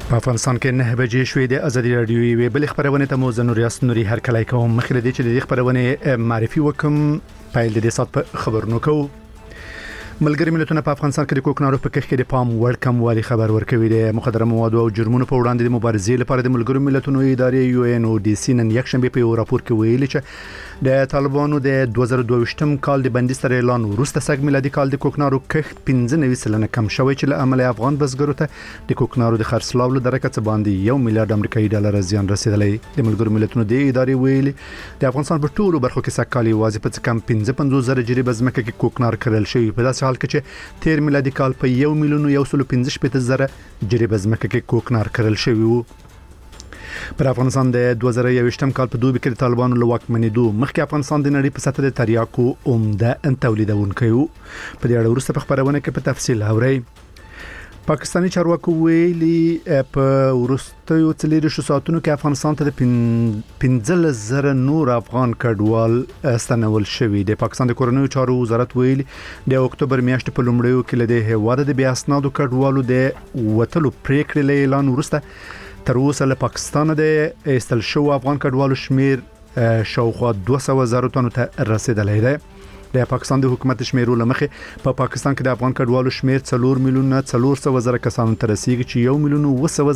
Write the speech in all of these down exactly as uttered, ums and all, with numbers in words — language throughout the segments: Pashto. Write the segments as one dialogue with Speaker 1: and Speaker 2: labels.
Speaker 1: په افغانستان کې نه بجې شوې د ازادي رادیو وی بل خبرونه ته مو زنوریاس نوري هر کله کوم مخکې د چې د خبرونه معرفي وکم پایل د سات په خبرونو کو ملګری ملتونه په افغانستان کې د کوکنارو په کښ کې د پام وړ کم والی خبر ورکوي د مخدره موادو او جرمونو په وړاندې د مبارزې لپاره د ملګری ملتونو ادارې یو ان او ډي سي نن یک شنبه په یو راپور کې ویلي چې د طالبانو د دوه زره دوه ویشتم کال د بندي سره اعلان وروسته سږ میلادي کال د کوکنارو کښ پنځه نوي سلنه کم شوی چې له عمل افغان بزګرو ته د کوکنارو د خرڅلاو له درکه څخه باندې یو میلیارډ امریکایي ډالر زیان رسیدلی د ملګری ملتونو د ادارې ویلي د افغانستان په ټولو برخو کې سږ کال یوازې په کم پنځه پنځوس زره جریبه ځمکه کې کوکنار کرل شوی په داسې حال کې چې تیر میلادي کال په یو میلیون یو سل پنځه شپږ زره جریبه ځمکه کې کوکنار کرل شوی وو. پر افغانستان د دوه زره یوویشتم کال په دوبي کې طالبانو له واکمنېدو مخکې افغانستان د نړۍ په سطح د تریاکو عمده تولیدونکی وو. په دې اړه وروسته په خبرونه کې په تفصیل اورئ. پاکستاني چارواکو ویلي په ورستیو څلور ساعتونو کې افغانستان ته د پنځه زره نور افغان کډوال استنول شوی دی. پاکستان د کورنیو چارو وزارت ویلي د اکتوبر میاشتې په لومړیو کې له هیواده د بیا اسنادو کډوالو د وټلو پریکړې له اعلان وروسته تر اوسه له پاکستان د استل شو افغان کډوالو شمیر شاوخوا دوه سوه زره تنو ته رسیدلی دی. د پاکستان د حکومت شمیرو لمخه په پا پاکستان کې د افغان کډوالو شمیر څلور میلیونه څلور سوه زره کسانو ته رسیدي چې یو میلیون و سوه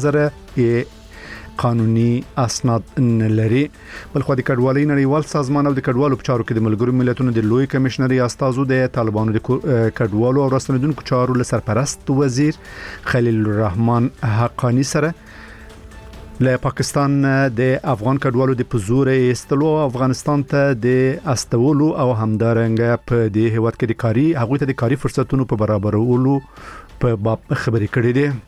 Speaker 1: زره قانوني اسناد نه لري. بلخو د کډوالۍ نړیوال سازمان او د کډوالو په چارو کې د ملګرو ملتونو د لوی کمشنري استازو د طالبانو د کډوالو او راستنیدونکو چارو له سرپرست وزیر خلیل الرحمن حقانی سره له پاکستان د افغان کډوالو د پزور استلو افغانستان ته د استولو او همدارنګ په دې هیواد کې د کاری هغه ته د کاری فرصتونو په برابرولو په باب خبرې کړې دي.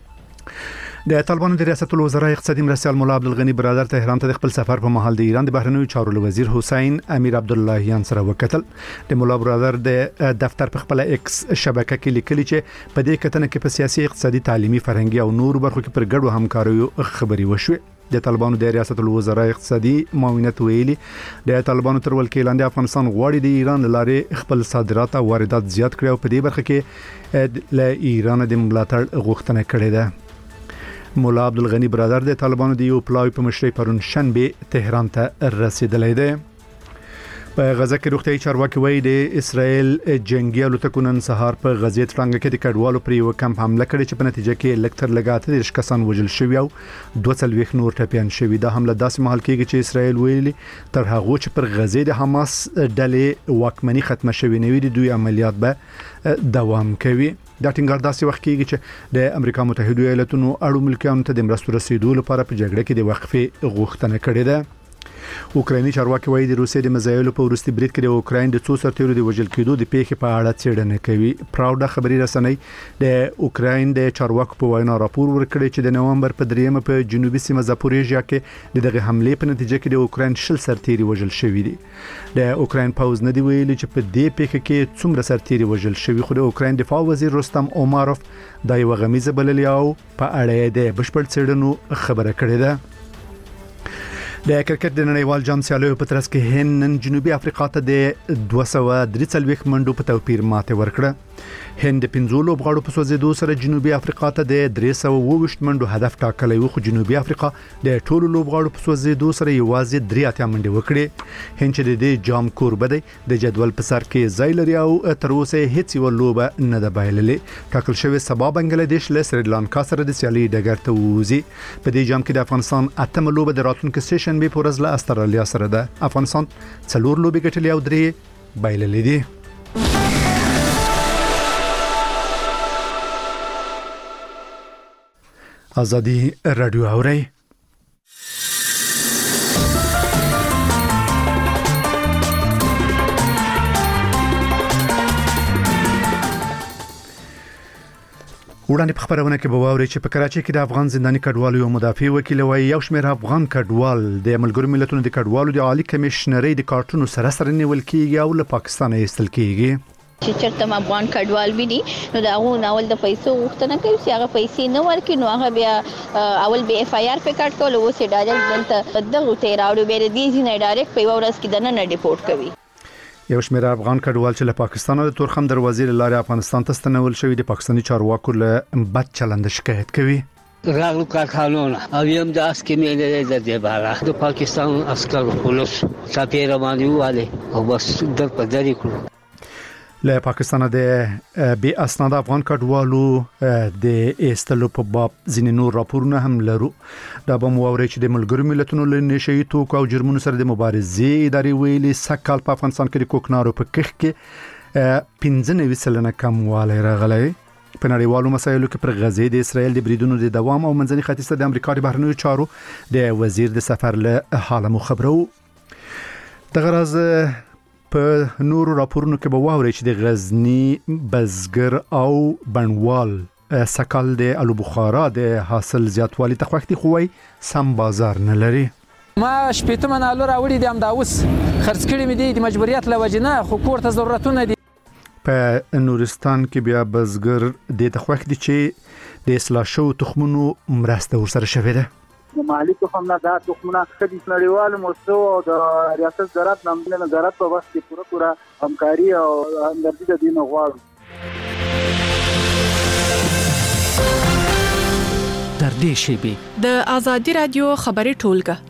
Speaker 1: د طالبانو د ریاست الوزرا اقتصادي مرستیال مولا عبدالغنی برادر تهران ته د خپل سفر په مهال د ایران د بهرنیو چارو وزیر حسین امیر عبداللهیان سره وکتل. د مولا برادر د دفتر په خپل ایکس شبکه کې لیکلي چې په دې کتنه کې په سیاسي اقتصادي تعلیمي فرهنګي او نور برخو کې پر ګډو همکاریو خبري وشوه. د طالبانو د ریاست الوزرا اقتصادي معاونت ویلي د طالبانو تر ولکې لاندې افغانستان غواړي د ایران لارې خپل صادرات او واردات زیات کړي او په دې برخه کې له ایران د ملاتړ غوښتنه کړې ده. مولا عبدالغنی برادر د طالبانو د یو پلاوی په مشرۍ پرون شنبه تهران ته رسیدلی دی. په غزه کې روغتیايي چارواکي وایي د اسرائیل جنگي الوتکو نن سهار په غزې ترڅنګ کې د کډوالو پر یو کمپ حمله کړې چې په نتیجه کې لکتر لګاته د شکسان وژل شوی او دوه څلوېښت نور ټپيان شوی. دا حمله داسې مهال کېږي چې اسرائیل ویلي تر هغه چې پر غزې د حماس ډلې واکمنۍ ختمه شوې نه وي د دوی عملیات به دوام کوي. دا ټینګار داسې وخت کېږي چې د امریکا متحده ایالاتونو اړو ملکیانو ته د مرستو رسیدو لپاره په جګړه کې د وقفې غوښتنه کړې ده. اوکرایني چارواکي وایي د روسیې د مزایلو په ورستي برید کې د اوکراین د څو سرتیرو د وژل کېدو د پیښې په اړه څېړنه کوي. پراوډا خبري رسنۍ د اوکراین د چارواکو په وینا راپور ورکړی چې د نومبر په دریمه په جنوبي سیمه زاپوریژیا کې دغه حمله په نتیجه کې د اوکراین شل سرتیري وژل شوي دي. د اوکراین پوز نه دی ویلي چې په دې پیښه کې څومره سرتیري وژل شوي، خو د اوکراین دفاع وزیر رستم اوماروف دا یو غمیزه بللی او په اړه د بشپړ څېړنو خبره کړې ده. د کرکټ د نړیوال جام سیالیو په ترڅ کې هند نن جنوبي افریقا ته د دوه سوه درې څلوېښت منډو په توپیر ماته ورکړه. هند د پنځو لوبغاړو په سوځېدو سره جنوبي افریقا ته د درې سوه اووه ویشت منډو هدف ټاکلی و، خو جنوبي افریقا د ټولو لوبغاړو په سوځېدو سره یوازې درې اتیا منډې وکړې. هند چې د جام کوربه دی د جدول په سر کې ځای لري او تر اوسه هیڅ یو لوبه نه ده بایللې. ټاکل شوی سبا بنگلاديش له سریلانکا سره د سیالي ډګر ته ووځي. په دې جام کې د افغانستان اتمه لوبه د راتلونکي سیشن به پورز له استرالیا سره ده. افغانستان څلور لوبې ګټلې او درې بایللې دي. ازادي رادیو اوري. وړاندې په خبرونه کې به واوري چې په کراچۍ کې د افغان زنداني کډوالو یو مدافع وکیل وایي یو شمېر افغان کډوال د ملګرو ملتونو د کډوالو د عالی کمشنري د کارتونو سره سره نیول کېږي او له پاکستان ایستل کېږي.
Speaker 2: چې چرته افغان کډوال وي نو دا غو ناول د پیسو غوښتنه کوي چې هغه پیسې نه ورکړي نو هغه بیا اول به اف آی آر په کټ کول او سي ډایرکټ دلته دغه ته راوړي به د دې نه ډایرکټ په ورځ کې دنه نه ډیپورت کوي.
Speaker 1: یو شمېر افغان کډوال چې له پاکستان او تورخم دروازې لارې افغانستان ته ستنول شوی د پاکستاني چارواکو له بد چلند شکایت کوي.
Speaker 3: راغلو کارخانونه او یم د اسکمې نه د دې بارا د پاکستان عسکرو پولیس ساتیر باندې واله او بس در په دری کړو
Speaker 1: له پاکستان د بي اسناد افغان کډوالو د استلو په باب ځینې نور راپورونه هم لرو دا به مو اوري چې د ملګرو ملتونو له نشي توکو او جرمونو سره د مبارزې ادارې ویلي سکهال په افغانستان کې د کوکنارو په کښ کې پنځه نوي سلنه کموالی راغلی په نړیوالو مسایلو کې پر غزې د اسرایل د بریدونو د دوام او منځني ختیځ د امریکا د بهرنیو چارو د وزیر د سفر له حاله مو خبرو د غرض په نورو راپورونو کې به واوري چې د غزنی بزګر او بڼوال سکهال د الو بخارا د حاصل زیاتوالي تخوختي خوي سم بازار نه لري
Speaker 4: ما شپېته منالو راوړي دي هم دا اوس خرڅ کړي مې دي د مجبوریت له وجې نه خو کور ته ضرورتونه دي
Speaker 1: په نورستان کې بیا بزګر د تخوخ دي چې د اصلاح شو تخمونو مرسته ورسره شوې ده
Speaker 5: مالی تخم نه دا تخمونه خدي نړیوال مستو او د ریاست زراعت نامنه نظارت په وخت کې پوره پوره همکاري او همدردي د دین غواړو
Speaker 6: در دې شیبي
Speaker 7: د ازادي رادیو خبري ټولګه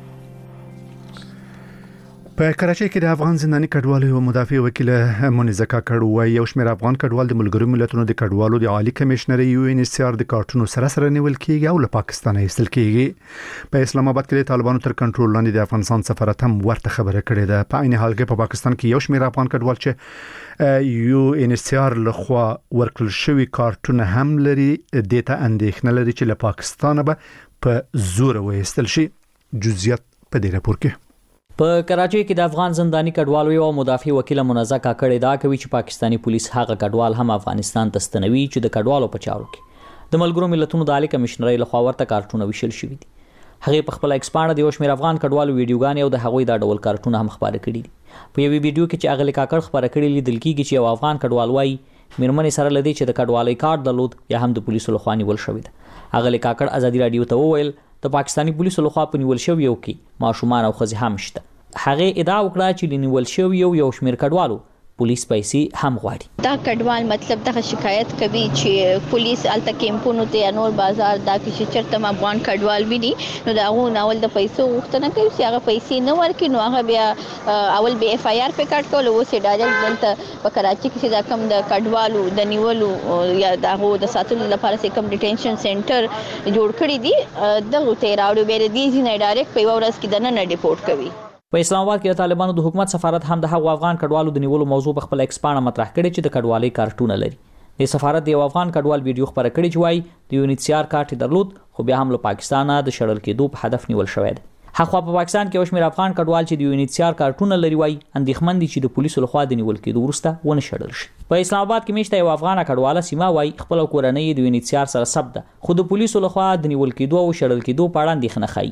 Speaker 1: په کراچۍ کې د افغان زنداني کډوالو او مدافع وکیل منیزه کاکړ وایي یو شمېر افغان کډوال د ملګرو ملتونو د کډوالو د عالی کمشنر یو ان ایچ سی آر د کارتونو سره سره نیول کیږي او له پاکستان ایستل کیږي په اسلام آباد کې د طالبانو تر کنټرول لاندې د افغانستان سفارت هم ورته خبره کړې ده په عین حال کې په پاکستان کې یو شمېر افغان کډوال چې یو ان ایچ سی آر لخوا ورکړل شوی کارتونه هم لري د ته اندېښنه لري چې له پاکستان به په زور وایستل شي جزئیات په دې راپور کې
Speaker 8: په کراچۍ کې د افغان زنداني کډوالو یو مدافع وکیل منزه کاکړ دا کوي چې پاکستانی پولیس هغه کډوال هم افغانستان ته ستنوي چې د کډوالو په چارو کې د ملګرو ملتونو د عالی کمشنرۍ لخوا ورته کارتونه ویشل شوي دي هغه په خپل ایکسپانډ د یو شمېر افغان کډوالو ویډیوګانې او د هغوی د ډول کارتونه هم خبره کړي دي په یوه ویډیو کې چې اغلی کاکړ خبره کړې لیدل کېږي چې یو افغان کډوال وایي میرمنې سره لدی چې د کډوالۍ کارت درلود یا هم د پولیسو لخوا نیول شوی ده اغلی کاکړ ازادي رادیو ته وویل د پاکستانی پولیسو لخوا په نیول شویو کې ماشومان او ښځې هم شته هغه ادعا وکړه چې لنیول شوی یو یو شمېر کډوالو پولیس پیسې هم غواړي
Speaker 2: دا کډوال مطلب دغه شکایت کوي چې پولیس الته کیمپونو ته نور بازار دا کې چرته افغان کډوال ویني نو دا غو ناول د پیسو غوښتنه کوي چې هغه پیسې نه ورکړي نو هغه بیا اول به اف آی آر په کټ کول او سي ډاجل دلته په کراچي کې دا کم د کډوالو د نیولو یا دغه د ساتلو لپاره سي کم ډیټینشن سنټر جوړ کړی دي دغه ته راوړي به د دې نه ډایرکټ په ورځ کې د نه ډیپورت کوي
Speaker 8: په اسلام آباد کې د طالبانو د حکومت سفارت هم د هغو افغان کډوالو د نیولو موضوع په خپل ایکسپانډ مطرح کړي چې د کډوالۍ کارتونه لري د سفارت د یو افغان کډوال ویډیو خبره کړي چې وایي د یو ان ایچ سی آر کارت درلود خو بیا هم له پاکستانه د شړل کېدو په هدف نیول شوی دی هغه په پاکستان کې یو شمېر افغان کډوال چې د یو ان ایچ سی آر کارتونه لري وایي اندېښمن دي چې د پولیسو لخوا د نیول کېدو وروسته ونه شړل شي په اسلام آباد کې میشته یو افغان کډواله سیما وایي خپل کورنۍ د یو ان ایچ سی آر سره ثبت ده خو د پولیسو لخوا د نیول کېدو او شړل کېدو په اړه اندېښنه ښيي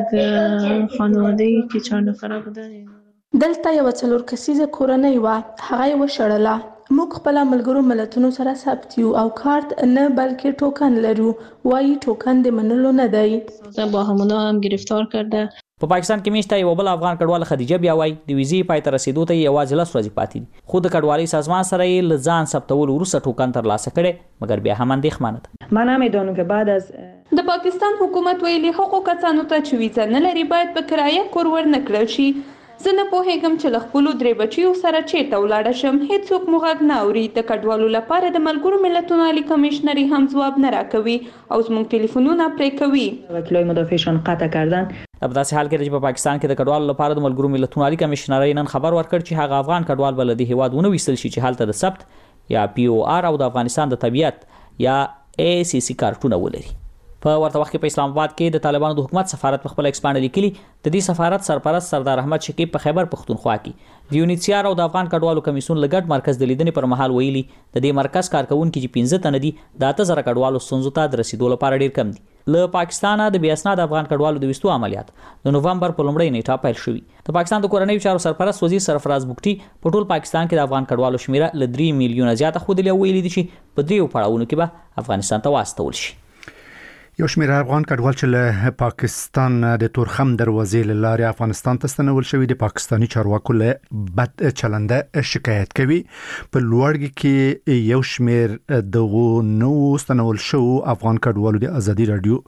Speaker 9: یک خانواده کې چهار نفره بودن
Speaker 10: دلته یو څلور کسیزه کورنۍ و هغه یې وشړله موږ خپل ملګرو ملتونو سره ثبت یو او کارت نه بلکې ټوکن لرو وایي ټوکن د منلو نه دی
Speaker 9: با همونا هم گرفتار کرده
Speaker 8: په پاکستان کې میشته یو بل افغان کډوال خدیجه بیا وایي د ویزې پای ته رسیدو ته یوازې لس ورځې پاتې دي خو د کډوالۍ سازمان سره یې له ځان ثبتولو وروسته ټوکن ترلاسه کړی مګر بیا هم اندېښمنه ده
Speaker 11: من نمیدونم که بعد از
Speaker 10: د پاکستان حکومت ویلي هغو کسانو ته چې ویزه نه لري باید په کرایه کور ورنکړل شي زه نه پوهیږم چې له خپلو درې بچیو سره چیرته ولاړه شم هیڅوک مو غږ نه اوري د کډوالو لپاره د ملګرو ملتونو عالی کمیشنري هم ځواب نه راکوي او زموږ ټلیفونونه پرې کوي
Speaker 11: وکیلای مدافعشان قطع کردن
Speaker 8: په داسې حال کې چې په پاکستان کې د کډوالو لپاره د ملګرو ملتونو عالی کمیشنري نن خبر ورکړ چې هغه افغان کډوال بل د هیواد ونه ویستل شي چې هلته د ثبت یا پی او آر او د افغانستان د طبيعت یا ای سی سی کارتونه ولري په ورته وخت کې په اسلام آباد کې د طالبانو د حکومت سفارت په خپل ایکسپانډ لیکلي د دې سفارت سرپرست سردار احمد شکیب په خیبر پختونخوا کې د یو ان ایچ سی آر او د افغان کډوالو کمیسیون لګډ مرکز د لیدنې پر مهال ویلي د دې مرکز کارکونکو چې پنځه تنه دي د اته زره کډوالو ستونزو ته د رسیدو لپاره ډیر کم دي له پاکستانه د بې اسناد افغان کډوالو د وستو عملیات د نوومبر په لومړۍ نیټه پیل شوې د پاکستان د کورنیو چارو سرپرست وزیر سرفراز بوکټي په ټول پاکستان کې د افغان کډوالو شمیره له درې میلیونه زیاته ښودلې او ویلي دي چې په دریو پړاوونو کې به افغانستان ته واستول شي
Speaker 1: یو شمېر افغان کډوال چې له پاکستان د تورخم دروازې له لارې افغانستان ته ستنول شوي د پاکستاني چارواکو له بد چلنده شکایت کوي. په لوړګي کې یو شمېر دغه نو ستنول شو افغان کډوالو د ازادي رادیو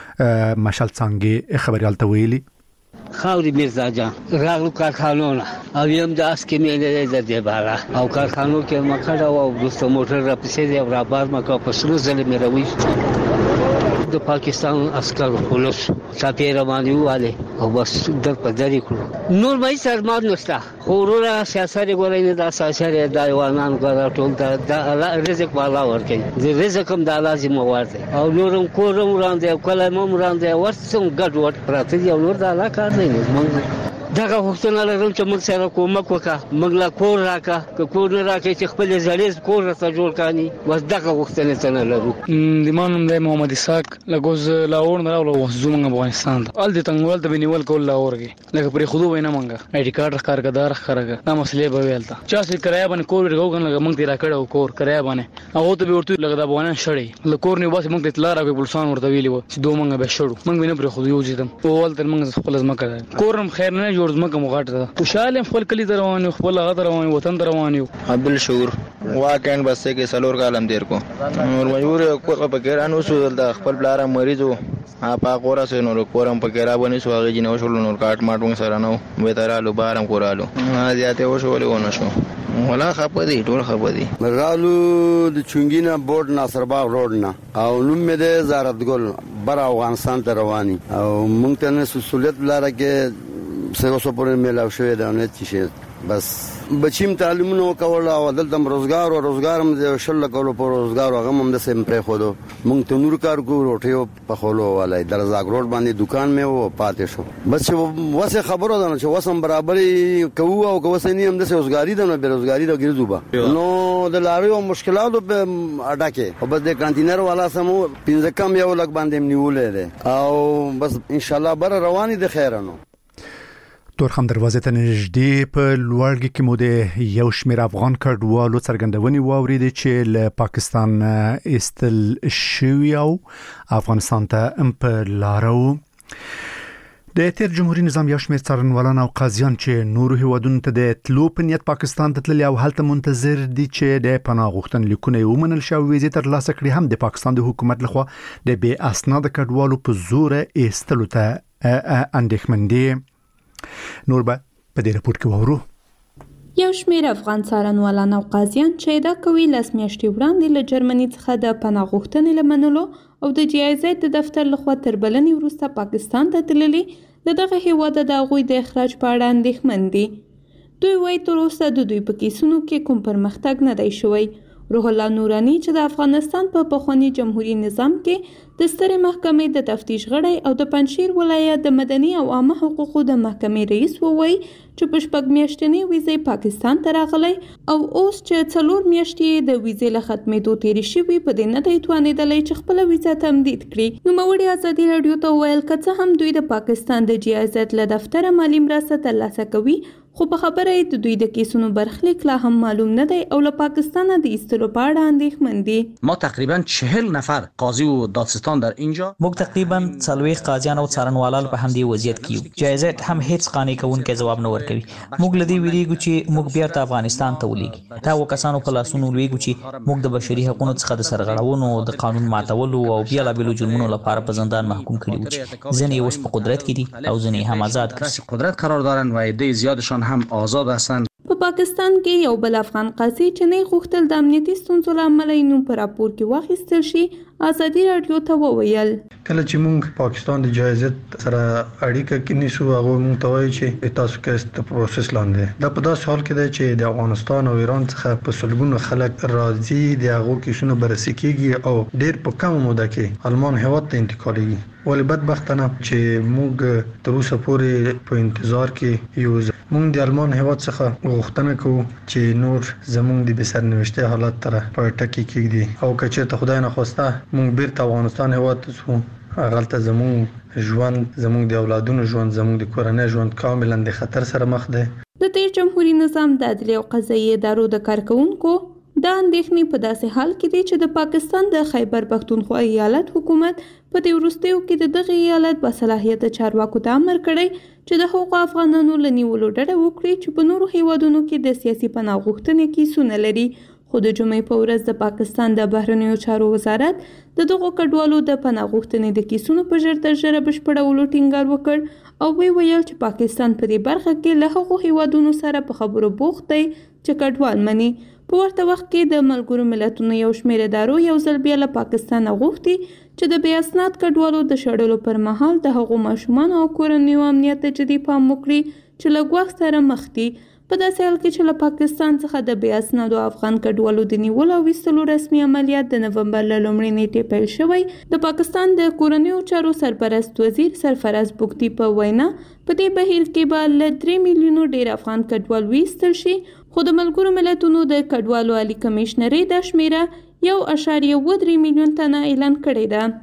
Speaker 1: مشال څنګه خبريال ته ویلي
Speaker 3: خاوري میرزا جان راغلو کارخانونه او یم د اسکې مې نه د بالا او کارخانو کې مکړه او د موټر را پسې دی را بار مکه په سلو ځله مې راوي د پاکستان عسكر پولیس ساتي رواني واله او بس در په دری کړو نور مې سرماد نشته خورونه سیاست غوړې د اساسي د ایوانان غوړ ټول د رزق والا ورکې د رزق هم د لازم ورته او نورم کورم وړاندې کله مم وړاندې ورسم ګډ وټ پراته دی نور د علاقه نه مونږ دغه وختونه لرم چې موږ سره کومک وکړه موږ لا کور راکا که کور نه راکې چې خپل ځړېز کور راته جوړ کاني بس دغه وختونه څنګه لرو
Speaker 12: د مانم د محمد اسحاق لګوز لاور نه راولو زمونږ افغانستان ته ال دې تنګول د بنیول کول لاور کې لکه پرې خودو وینا مونږه آی ډی کارت کارګدار خرګه دا مسلې به ویلته چا چې کرایه باندې کور ورغو کنه مونږ تیرا کړو کور کرایه باندې هغه ته به ورته لګدا بوانه شړې له کور نه بس مونږ اطلاع راکې پولیسان ورته ویلی و چې دوه مونږ به شړو مونږ نه پرې خودو یو ځیدم او ول تر مونږ خپل ځما کړه کورم خیر نه جوړ ځما کوم غاټه خوشاله خپل کلی روان خپل هغه روان وطن روان یو
Speaker 13: عبد الشکور واکن بس کې سلور کالم دیر کو نور مجبور کو په ګرانو سو د خپل بلاره مریضو اپا قورا سه نور کورم په ګرا باندې سو هغه جنو شول نور کاټ ماټو سره نو به ترالو بارم کورالو زیاته وشول ونه شو ولا خپدي ټول خپدي
Speaker 14: مرالو د چونګینا بورډ ناصر باغ روډ نه او نوم مې د زارت ګل بر افغانستان ته رواني او مونږ ته مسؤلیت لاره کې سره سو پرې ملاو شوې ده نه چې بس بچیم تعلیمونو کول او دلته روزګار او روزګار هم د شل کولو په روزګار هغه هم د سیم پرې خو دو مونږ ته نور کار کو روټیو په خولو والای درزاګ روډ باندې دکان مې و پاتې شو بس وسه خبرو ده چې وسم برابرې کوو او کوسه نه هم د روزګاری ده نه بیروزګاری ده ګرځوبا نو د لاري او مشکلاتو په اډا کې او بس د کانتینر والا سمو پنځه کم یو لګ باندې نیولې ده او بس ان شاء الله بر رواني د خیرانو
Speaker 1: تورخم دروازې ته نږدې په لوړګي کې مو د یو شمېر افغان کډوالو څرګندونې واورېدې چې له پاکستان ایستل شوي او افغانستان ته په لارو د تیر جمهوریت نظام یو شمېر څارنوالان او قاضیان چې نورو هیوادونو ته د تلو په نیت پاکستان ته تللي او هلته منتظر دي چې د پناه غوښتنې لیکونه ومنل شي او ویزې ترلاسه کړي هم د پاکستان د حکومت لخوا د بې اسناده کډوالو په زور ایستلو ته اندېښمن دي. نور به په دې رپورت کې وورو
Speaker 10: یو شمېر افغان څارنوالان او قاضیان چې ادعا کوي لس میاشتې وړاندې له جرمني څخه د پناه غوښتنې له منلو او د جی آی زد د دفتر لخوا تر بلنې وروسته پاکستان ته تللي له دغه هیواده د هغوی د اخراج په اړه اندېښمن دي. دوی وایي تر اوسه د دوی په کیسونو کې کوم پرمختګ نه دی شوی. روح الله نورانی چې د افغانستان په پخواني جمهوریت نظام کې د سترې محکمې د تفتیش غړی او د پنجشیر ولایت د مدني او عامه حقوقو د محکمې رئیس وویل چې په شپږ میاشتنې ویزې پاکستان ته راغلی او اوس چې څلور میاشتې د ویزې له ختمېدو تېرې شوي په دې نه دی توانېدلی چې خپله ویزه تمدید کړي. نوموړي ازادي راډیو ته وویل که څه هم دوی د پاکستان د جی آی زد له دفتره مالي مرسته ترلاسه کوي خو په خبره یې د دوی د کیسونو برخلیک لا هم معلوم نه دی او له پاکستانه د ایستلو په اړه اندېښمن دي.
Speaker 6: ما تقریبا چهل نفر قاضی و دادستان در اینجا
Speaker 8: موږ تقریبا څلوېښت قاضیان او څارنوالان په همدې وضعیت کې یو. جی آی زد هم هیڅ قانع کوونکی ځواب نه ورکوي. موږ له دې ویریږو چې موږ بیرته افغانستان ته ولېږي. دا هغو کسانو په لاسونو لویږو چې موږ د بشري حقونو څخه د سرغړونو د قانون ماتولو او بېلابېلو جرمونو لپاره په زندان محکوم کړي وو چې ځینې یې اوس په قدرت کې دي او ځینې هم آزاد کړي.
Speaker 6: قدرت قرار دارن و عده زیادشان هم آزاد هستند.
Speaker 10: په پاکستان کې یو بل افغان قاضي چې نه غوښتل د امنیتي ستونزو له امله یې نوم په راپور کې واخیستل شي ازادي راډیو ته وویل
Speaker 15: کله چې موږ پاکستان د جایزت سره اړیکه کې نیسو هغه موږ ته وایي چې تاسو کې د پروسس لاندې دا په داسې حال کې دی چې د افغانستان او ایران څخه په سلګونو خلک راځي د هغو کیسونو بررسي کیږي او ډېر په کم موده کې آلمان هیواد ته انتقالېږي. ولې بدبختانه چې موږ تر اوسه پورې په انتظار کې یو موږ د آلمان هیواد څخه غوښتنه کوو چې نور زموږ د بسرنوشته حالت تر په ټکی کېږي او که چېرته خدای نخواسته موږ بیرته افغانستان هیواد ته ځو هغلته زموږ ژوند زموږ د اولادونو ژوند زموږ د کورنۍ ژوند کاملا د خطر سره مخ دی.
Speaker 10: د تیر جمهوریت نظام د عدلیې او قضایي ادارو د کارکونکو دا اندېښنې په داسې حال کې دي چې د پاکستان د خیبر پښتونخوا ایالت حکومت په دې وروستیو کې د دغه ایالت باصلاحیته چارواکو ته امر کړی چې د هغو افغانانو له نیولو ډډه وکړي چې په نورو هیوادونو کې د سیاسي پناه غوښتنې کیسونه لري. خو د جمعې په ورځ د پاکستان د بهرنیو چارو وزارت د دغو کډوالو د پناه غوښتنې د کیسونو په ژر تر ژره بشپړولو ټینګار وکړ او وی ویل چې پاکستان په دې برخه کې له هغو هیوادونو سره په خبرو بوخت دی چې کډوال مني. په ورته وخت کې د ملګرو ملتونو یو شمېر ادارو یو ځل بیا له پاکستانه غوښتي چې د بې اسناد کډوالو د شړلو پر مهال د هغو ماشومانو او کورنیو امنیت ته جدي پام وکړي چې له ګواښ سره مخ دي. په داسې حال کې چې له پاکستان څخه د بې اسنادو افغان کډوالو د نیولو او ویستلو رسمي عملیات د نومبر له لومړۍ نیټې پیل شوی، د پاکستان د کورنیو چارو سرپرست وزیر سرفراز بوګتي په وینا په دې بهیر کې به له درې میلیونو ډیر افغان کډوال ویستل شي، خو د ملګرو ملتونو د کډوالو عالی کمشنري دا شمیره یو اعشاریه اووه درې میلیون تنه اعلان کړې ده.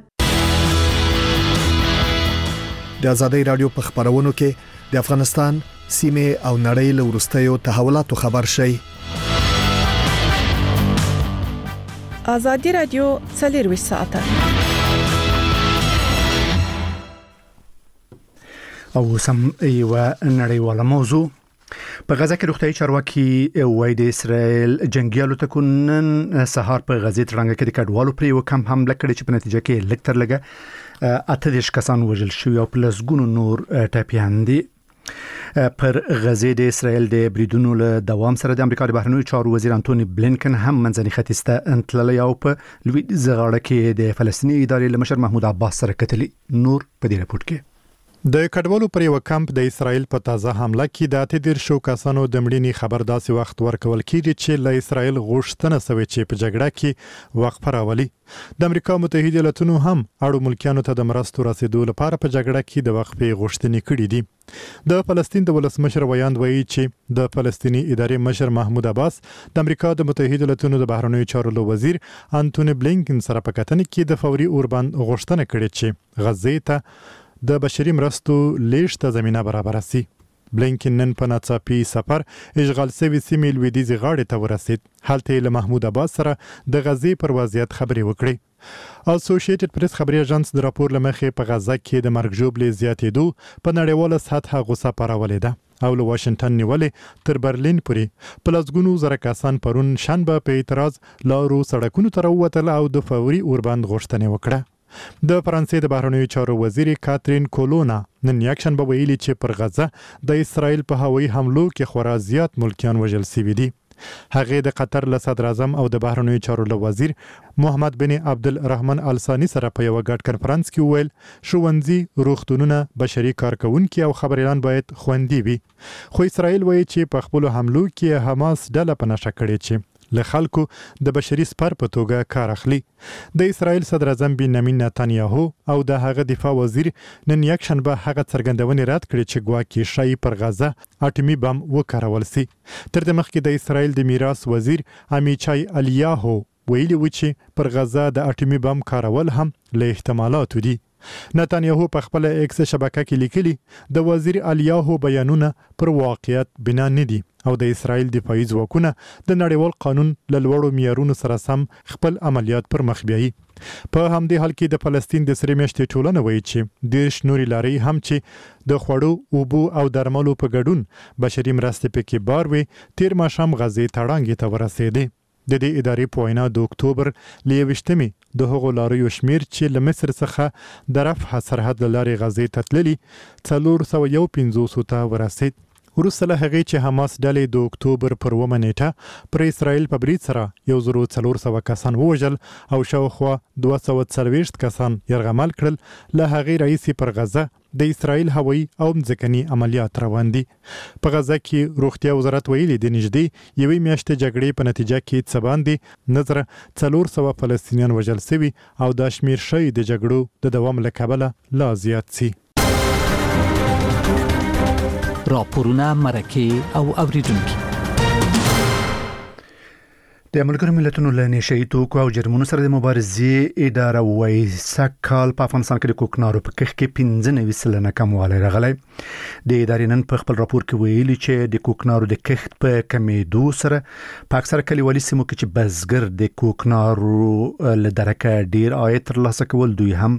Speaker 16: د ازادۍ رادیو په خبرونو کې د افغانستان سیمه او نړۍ له ورستیو تحولاتو خبر شي.
Speaker 7: ازادي رادیو څلرویشت ساعته
Speaker 1: او سم یو نړیواله موضوع. په غزه کې روغتیايي چارواکي وایي د اسرائیل جنگیالو ته نن سهار په غزه ترنګ کې د کډوالو پر یو کمپ حمله کړې چې په نتیجه کې لکتر لګه اته دیش کسان وژل شوي او پلس ګونو نور ټاپیان دي. پر غزه د اسرائیل د بریدونو له دوام سره د امریکا د بهرنیو چارو وزیر انټونی بلینکن هم منځني ختیځ ته انتللی او په لوی زغاړه کې د فلسطیني ادارې له مشر محمود عباس سره کتلي. نور په دې راپورټ کې
Speaker 17: د کډوالو پر یو کمپ د اسرائیل په تازه حمله کې د اته دیر شو کسانو د مړینې خبر داسې وخت ورکول کیږي چې له اسرائیل غوښتنه شوې چې په جګړه کې وقفه راولي. د امریکا متحده ایالاتونو هم اړو ملکیانو ته د مرستو رسیدو لپاره په جګړه کې د وقفې غوښتنې کړې دي. د فلسطین د ولسمشر ویاند وایي چې د فلسطیني ادارې مشر محمود عباس د امریکا د متحده ایالاتونو د بهرنیو چارو وزیر انټونی بلینکن سره په کتنه کې د فوري اوربند غوښتنه کړې چې غزه ته د بشري مرستو لیږد ته زمينه برابر شي. بلینکن نن په ناڅاپي سفر اشغال شوی سیمې لویدیځ غاړې ته ورسید. هلته له محمود عباس سره د غزې پر وضعیت خبرې وکړې. اسوسییټډ پریس خبري اژانس د راپور لمخې په غزه کې د مرګ ژوبلې زیاتېدو په نړیواله سطح غوسه پارولې ده او له واشنگټن نیولې تر برلین پورې په لسګونو زره کسان پرون شنبه په اعتراض لارو سړکونو ته راووتل او د فوري اوربند غوښتنه وکړه. د فرانسې د بهرنیو چارو وزیر کاترین کولونا نن یکشنبه ویلي چې پر غزه د اسرائیل په هوایي حملو کې خورا زیات ملکیان وژل شوي دي. هغه د قطر له صدر اعظم او د بهرنیو چارو له وزیر محمد بن عبدالرحمن الثانی سره په یو غټ کنفرانس کې ویل ښوونځي، روغتونونه، بشري کارکونکي او خبريالان باید خوندي وي. خو اسرائیل وایي چې په خپل حملو کې حماس ډله په نشه کړې چې له خلکو د بشري سپر په توګه کار اخلي. د اسرائیل صدر اعظم بنیامین نتانیاهو او د هغه دفاع وزیر نن یکشنبه هغه څرګندونې رد کړې چې ګواکې شای پر غزه اټومي بم وکارول سي. تر دې مخکې د اسرائیل د میراث وزیر امیچای الیاهو ویلي و چې پر غزه د اټومي بم کارول هم له احتمالاتو دي. نتانیاهو په خپل ایکس شبکه کې لیکلي د وزیر الیاهو بیانونه پر واقعیت بنا نه دي او د اسرائیل دفاعي ځواکونه د نړیوال قانون له لوړو معیارونو سره سم خپل عملیات پر مخ بیایي. په همدې حال کې د فلسطین د سری میاشتې ټولنه وایي چې دیرش نوري لارې هم چې د خوړو، اوبو او درملو په ګډون بشري مرستې پکې بار وي تیر ماښام غزې تړانګې ته ورسېدې. د دې ادارې په وینا د اکتوبر ل یویشتمې د هغو لاریو شمیر چې له مصر څخه د رفح سرحد له لارې غزې ته تللي څلور سوه یو پنځوسو ته ورسېد. وروسته له هغې چې حماس ډلې د اکتوبر پر اوومه نیټه پر اسرائیل په برید سره یو زرو څلور سوه کسان ووژل او شاوخوا دوه سوه څلوېښت کسان یرغمل کړل، له هغې راهیسې پر غزه د اسرائیل هوایي او ځمکني عملیات روان دي. په غزه کې روغتیا وزارت ویلي د نږدې یوې میاشتې جګړې په نتیجه کې څه باندې نظر څلور سوه فلسطینیان وژل شوي او دا شمیر شوی د جګړو د دوام له کبله لا زیات سي.
Speaker 18: راپورونه، مرکې او اوریدونکي
Speaker 1: د ملګرو ملتونو له نشئی توکو او جرمونو سره د مبارزې اداره وايي سکهال په افغانستان کې د کوکنارو په کښت کې پنځه نوي سلنه کموالی راغلی. د ادارې نن په خپل راپور کې ویلي چې د کوکنارو د کښت په کمیدو سره په اکثره کلیوالي سیمو کې چې بزګر د کوکنارو له درکه ډیر عاید ترلاسه کول، دوی هم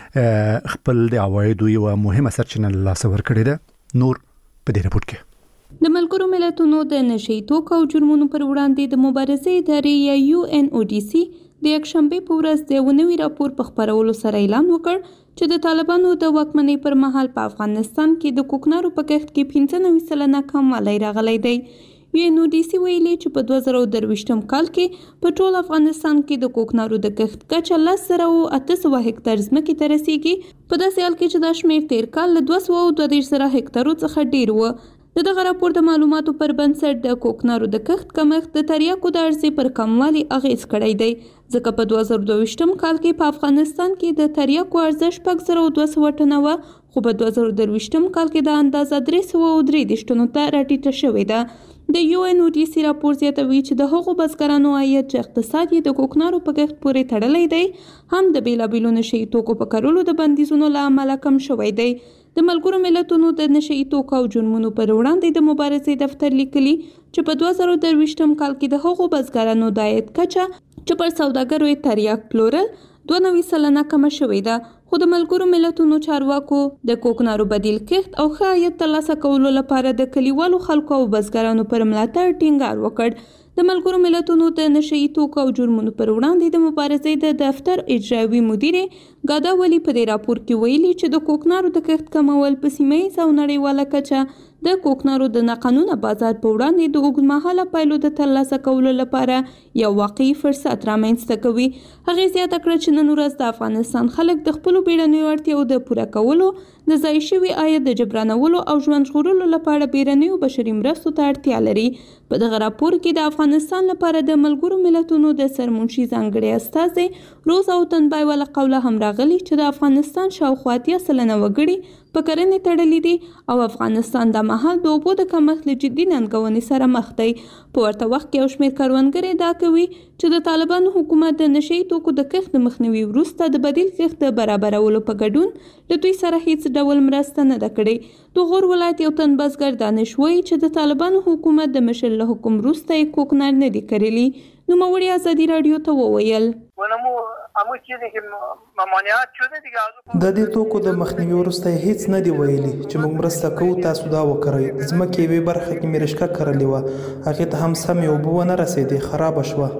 Speaker 1: خپل د عوایدو یوه مهمه سرچینه له لاسه ورکړې ده. نور په دې راپور کې
Speaker 10: د ملګرو ملتونو د نشئی توکو او جرمونو پر وړاندې د مبارزې ادارې یا یو ان او ډي سي د یکشنبه په ورځ د یو نوي راپور په خپرولو سره اعلان وکړ چې د طالبانو د واکمنۍ پر مهال په افغانستان کې د کوکنارو په کښت کې پنځه نوي سلنه کموالی راغلی دی. یو ان او ډي سي ویلي چې په دوه زره درویشتم کال کې په ټول افغانستان کې د کوکنارو د کښت کچه لس زره او اته سوه هکتار ځمکې ته رسیږي، په داسې حال کې چې دا شمېر تیر کال له دوه سوه او دوه دېرش زره هکتارو څخه ډیر و. د دغه راپور د معلوماتو پر بنسټ د کوکنارو د کښت کمښت د تریاکو د عرضې پر کموالي اغیز کړی دی، ځکه په دوه زره دوه کال کې په افغانستان کې د تریاکو عرضه شپږ زره او دوه سوه ټنه وه، خو په دوه زره درویشتم کال کې دا اندازه درې سوه او درې دېرش ټنو ته راټیټه شوې ده. د یو ان او ډي سي راپور زیاتوي چې د هغو بزګرانو عاید چې اقتصاد یې د کوکنارو په کښت پورې تړلی دی هم د بیلابیلو نشئی توکو په کرلو د بندیزونو له امله کم شوی دی. د ملګرو ملتونو د نشئی توکو او جرمونو پر وړاندې د مبارزې دفتر لیکلي چې په دوه زره درویشتم کال کې د هغو بزګرانو د عاید کچه چې پر سوداګرو یې تریاک پلورل دوه نوي سلنه کمه شوې ده، خو د ملګرو ملتونو چارواکو د کوکنارو بدیل کښت او ښه عاید ترلاسه کولو لپاره د کلیوالو خلکو او بزګرانو پر ملاتړ ټینګار وکړ. د ملګرو ملتونو د نشئی توکو او جرمونو پر وړاندې د مبارزې د دفتر اجرایوي مدیرې ګادا ولی په دې راپور کې ویلي چې د کوکنارو د کښت کمول په سیمه ییزه او نړیواله کچه د کوکنارو د ناقانونه بازار په وړاندې د اوږدمهاله پایلو د ترلاسه کولو لپاره یو واقعي فرصت رامنځته کوي. هغې زیاته کړه چې نن ورځ د افغانستان خلک د خپلو بیړنیو اړتیاو د پوره کولو، د ضایع شوي عاید د جبرانولو او ژوند ژغورلو لپاره بیړنیو بشري مرستو ته اړتیا لري. په دغه راپور کې د افغانستان لپاره د ملګرو ملتونو د سرمنشي ځانګړي استازی روز او تنبای ولا قوله هم راغلي چې د افغانستان شاوخوا اتیا سلنه وګړي په کرنې تړلي دي او افغانستان د مهال د اوبو د کمښت له جدي ننګونې سره مخ دی. په ورته وخت کې یو شمېر کروندګر ادعا کوي چې د طالبانو حکومت د نشئی توکو د کښت د مخنیوي وروسته د بدیل کښت د برابرولو په ګډون له دوی سره هیڅ ډول مرسته نه ده کړې. د غور ولایت یو تن بزګر دانش وایي چې د طالبانو حکومت د مشر له حکم وروسته یې کوکنار نه دي کرلي. نوموړي ازادي راډیو ته وویل
Speaker 18: د دې توکو د مخنیوي وروسته هیڅ نه دی ویلي چې موږ مرسته کوو، تاسو دا وکړئ. د ځمکې یوې برخه کې مې رشقه کرلې وه، هغې ته هم سمې اوبه ونه رسېدې، خرابه شوه.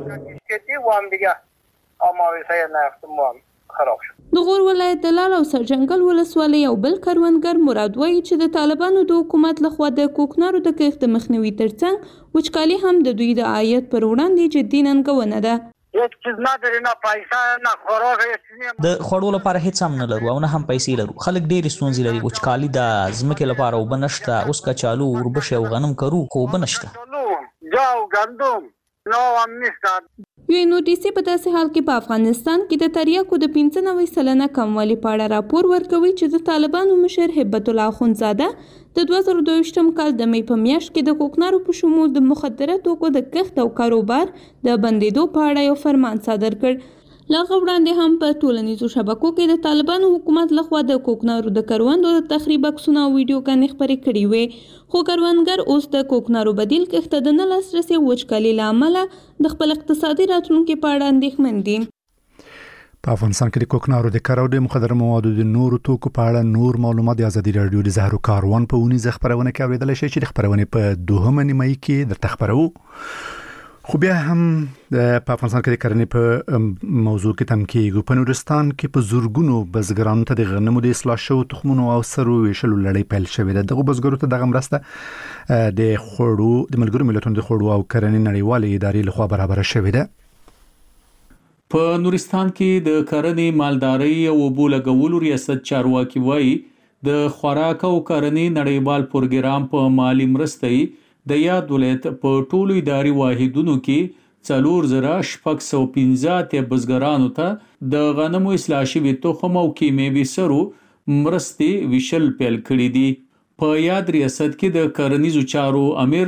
Speaker 10: د غور ولایت د لال او سرجنګل ولسوالۍ یو بل کروندګر مراد وایي چې د طالبانو د حکومت لخوا د کوکنارو د کښت د مخنیوي ترڅنګ وچکالي هم د دوی د عاید پر وړاندې جدي ننګونه ده.
Speaker 8: د خوړو لپاره هیڅ هم نه لرو او نه هم پیسې لرو. خلک ډېرې ستونزې لري، وچکالي د ځمکې لپاره اوبه نشته، اوس کچالو وربشې او غنم کرو خو اوبه نشته.
Speaker 10: یو ان او ډي سي په داسې حال کې په افغانستان کې د تریاکو د پنځه نوي سلنه کموالي په اړه راپور ورکوي چې د طالبانو مشر هبت الله اخوندزاده د دوه زره دوه کال د مې په میاشت کې د کوکنارو په شمول د مخدره توکو د کښت او کاروبار د بندیدو په اړه یو فرمان صادر کړ. له هغه وړاندې هم په ټولنیزو شبکو کې د طالبانو حکومت لخوا د کوکنارو د کروندو د تخریب عکسونه او ویډیوګانې خپرې کړې وې، خو کروندګر اوس د کوکنارو بدیل کښت ته د نه لاسرسي وچکالي له امله د خپل اقتصادي راتلونکي په اړه اندېښمن دي.
Speaker 1: په افغانستان کې د کوکنارو د کارو د مخدره موادو د نورو توکو په اړه نور معلومات د ازادي راډیو د زهرو کاروان په اونیزه خبرونه کې اوریدل شي چې د خبرونه په دوهمه نیمه کې د تخبرو. خو بیا هم په افغانستان کې د کرنې په موضوع کې تم کېږي. په نورستان کې په زورګونو بزګرانو ته د غنمو د اصلاح شوو تخمونو او سرو ویشلو لړۍ پیل شوې ده. دغه بزګرو ته دغه مرسته د خوړو د ملګرو ملتونو د خوړو او کرنې نړیوالې ادارې لخوا برابره شوې ده.
Speaker 19: په نورستان کې د کرنې، مالدارۍ او اوبو لګولو ریاست چارواکي وایي د خوراک او کرنې نړیوال پروګرام په مالی مرستې د یاد ولایت په ټولو اداري واحدونو کې څلور زره شپږ سوه پنځه اتیا بزګرانو ته د غنمو اصلاح شوي تخم او کیمیاوي سرو مرستې ویشل پیل کړي دي. په یاد ریاست کې د کرنیزو چارو امیر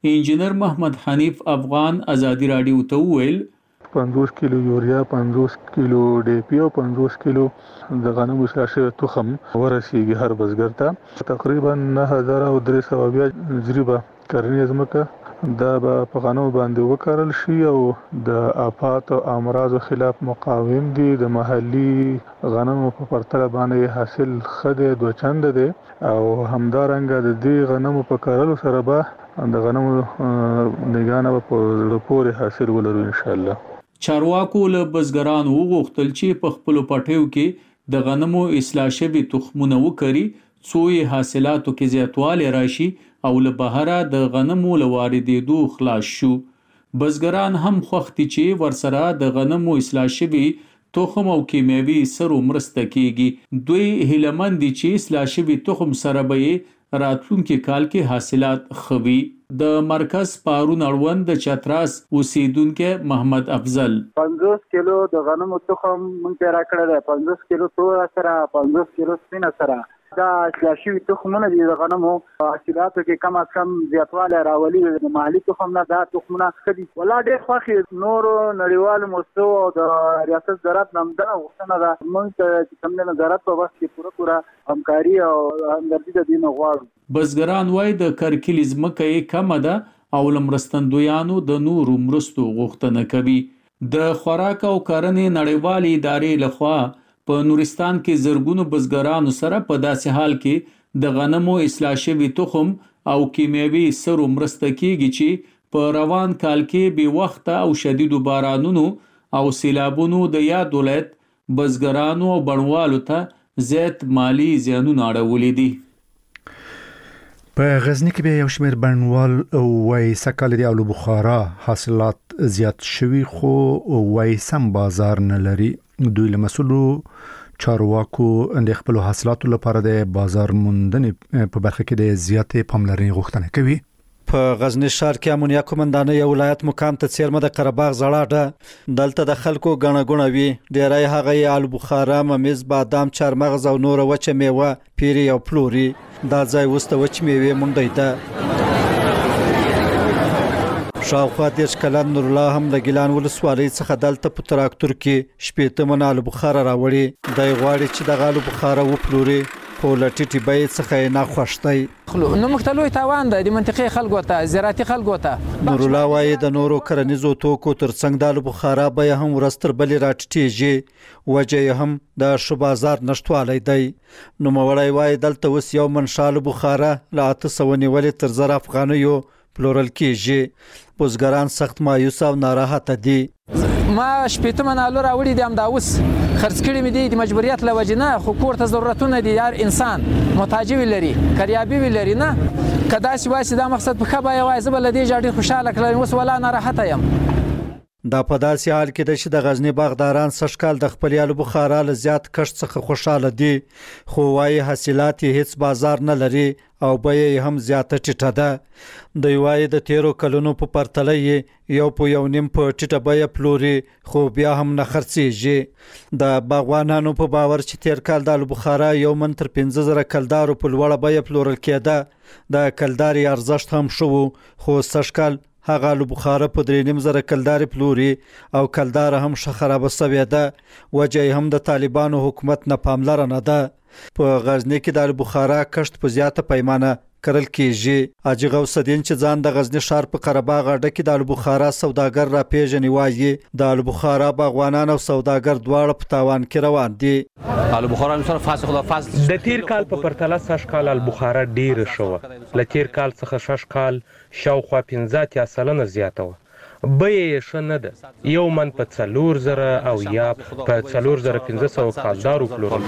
Speaker 19: انجینر محمد حنیف افغان ازادي رادیو ته وویل
Speaker 20: پنځوس کیلو یوریا پنځوس کیلو ډي پی او پنځوس کیلو د غنمو اصلاح شوی تخم ورسیږي هر بزګر ته تقریبا نه هزار او درې سوه بیا جریبه کرنیزه ځمکه دا به په غنمو باندې وکرل شي او د آفات او امراضو خلاف مقاوم دي د محلي غنمو په پرتله باندې حاصل ښه دی دوه چنده دی او همدارنګه د دې غنمو په کرلو سره به د غنمو نگانه په زړه پورې حاصل ولرو ان شاء الله.
Speaker 19: چارواکو له بزګرانو وغوښتل چې په خپلو پټیو کې د غنمو اصلاح شوي تخمونه وکري څو یې حاصلاتو کې زیاتوالی راشي او له بهره د غنمو له واردېدو خلاص شو. بزګران هم خوښ دي چې ورسره د غنمو اصلاح شوي تخم او کیمیاوي سرو مرسته کیږي. دوی هیلهمند دي چې اصلاح شوي تخم سره به یې راتلونکي کال کې حاصلات ښه وي. د مرکز پارون اړوند د چتراس اوسیدونکو محمد افضل
Speaker 5: پنځوس کیلو د غنمو تخم مونږ پیدا کړی دی، پنځوس کیلو تور سره، پنځوس کیلو سپینه سره. دا اصلاح شوي تخمونه دي د غنمو حاصلاتو کې کم از کم زیاتوالی راولي. د محلي تخم نه دا تخمونه ښه دي. والله ډېر خوښ یو. نورو نړیوالو مؤسسو او د ریاست زراعت نه همدغه غوښتنه ده مونږ ته چې کوم دی نظارت په وخت کې پوره پوره همکاري او همدردي د دې نه غواړو.
Speaker 19: بزګران وایي د کرکیلې ځمکه یې کمه ده او له مرستندویانو د نورو مرستو غوښتنه کوي. د خوراک او کرنې نړیوالې ادارې لخوا په نورستان کې زرګونو بزګرانو سره په داسې حال کې د غنمو اصلاح شوي تخم او کیمیاوي سرو مرسته کیږي چې په روان کال کې بې وخته او شدیدو بارانونو او سیلابونو د یاد ولایت بزګرانو او بڼوالو ته زیات مالی زیانونه اړولي دي.
Speaker 1: په غزنی کې به یو شمېر بڼوال وایي سږ د آلو بخارا حاصلات زیات شوي خو وایي سم بازار نه لري. دوی له مسؤلو چارواکو د خپل حاصلاتو لپاره د بازار موندنې په برخه کې د زیاتې پاملرنې غوښتنه کوي.
Speaker 21: په غزنی ښار کې امونیا کومندانه یو ولایت مقام ته څیرمه د قرهباغ زړه ده. دلته د خلکو غڼه غونه وي. ډیری هغه یې آلو بخارا، ممیز، بادام، چارمغز او نور وچه میوه پیری او پلوري. دا ځای وسته وچ میوه مونډی ده. شاوخوا دیش کلن نور الله هم د ګیلان ولسوالۍ څخه دلته په تراکتور کې شپېته منه آلو بخارا راوړي. دی غواړي چې د آلو بخارا وپلوري خو له ټیټې بیې څخه یې ناخوښ دی.
Speaker 4: نو موږ ته لوی تاوان دی د منطقې خلکو ته، زراعتي خلکو ته.
Speaker 21: نور الله وایي د نورو کرنیزو توکو ترڅنګ د آلو بخارا بیه هم ورځ تر بلې راټیټېږي. وجه یې هم د ښه بازار نشتوالی دی. نوموړی وایي دلته اوس یو منشه آلو بخارا له اته سوه نیولې تر زر افغانیو پلورل کېږي. بزګران سخت مایوس او ناراحته دي.
Speaker 4: ما شپېته منه آلو راوړي دي، همدا اوس خرڅ کړي مې دي د مجبوریت له وجې نه. خو کور ته ضرورتونه دي، هر انسان محتاجي ولري، کریابي ولري. نه که داسې وایي چې دا مقصد په ښه بیه وایي زه به له دې ډېر خوشحاله کړم. اوس ولا ناراحته یم.
Speaker 21: دا په داسې حال کې ده چې د غزنی باغداران سږ کال د خپل آلو بخارا له زیات کښت څخه خوشحاله دي. خو وایي حاصلات یې هیڅ بازار نه لري او بیه یې هم زیاته ټیټه ده. دوی وایي د تیرو کلونو په پرتله یې یو په یو نیم په ټیټه بیه پلوري خو بیا هم نه خرڅېږي. د باغوانانو په باور چې تیر کال د آلو بخارا یو من تر پنځه زره کلدارو په لوړه بیه پلورل کېده. د کلدارې ارزښت هم ښه و خو سږ کال هغه آلو بخارا په درې نیم زره کلدارې پلوري او کلداره هم ښه خرابه سوې ده. وجه یې هم د طالبانو حکومت نه پاملرنه ده. په غزنی کې د آلو بخارا کښت په زیاته پیمانه کرل کېږي. حاجي غوث الدین چې ځان د غزنی ښار په قرهباغ اډه کې د آلو بخارا سوداګر را پیژني وایي د آلو بخارا باغوانان او سوداګر دواړه په تاوان کې روان دي.
Speaker 22: آلو بخارا مثلا فاصل خدا فاصل د تیر کال په پرتله سږ کال آلو بخارا ډیره شوه. له تیر کال څخه شش کال شاوخوا پنځه اتیا سلنه زیاته وه. بیه یې ښه نه ده. یو من په څلور زره او یا په څلور زره پنځه سوه کالدارو پلورل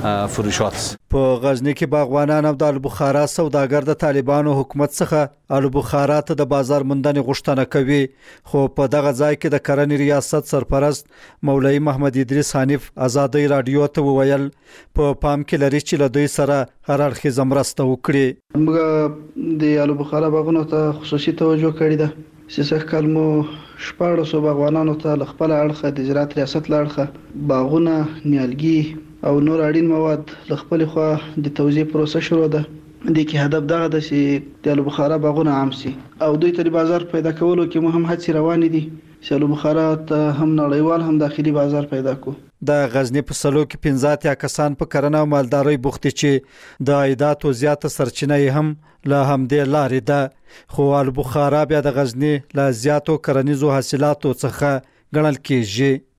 Speaker 22: کېږي.
Speaker 21: په غزنی کې باغوانان او د آلو بخارا سوداګر د طالبانو حکومت څخه آلو بخارا ته د بازار موندنې غوښتنه کوي. خو په دغه ځای کې د کرنې ریاست سرپرست مولوي محمد ادریس حنیف ازادي رادیو ته وویل په پام کې لري چې له دوی سره هر اړخیزه مرسته وکړي.
Speaker 23: موږ د آلو بخارا باغونو ته خصوصي توجه کړې ده. سږ کال مو شپاړسو باغوانانو ته له خپل اړخه د زراعت ریاست له اړخه باغونه، نیالګي او نور اړین مواد له خپل خوا د توزیع پروسه شروع ده. د کې هدف دغه د چې د آلو بخارا باغونه عام شي او دوی ته بازار پیدا کولو کې مهم هڅې روانې دي چې آلو بخارا ته هم نړیوال هم داخلي بازار پیدا کو.
Speaker 21: د غزنی په سلو کې پنځه اتیا کسان په کرنه او مالدارۍ بوخت چې د عایداتو زیاته سرچینه هم له همدې لارې ده خو آلو بخارا بیا د غزنی له زیاتو کرنیزو حاصلاتو څخه ګڼل کېږي.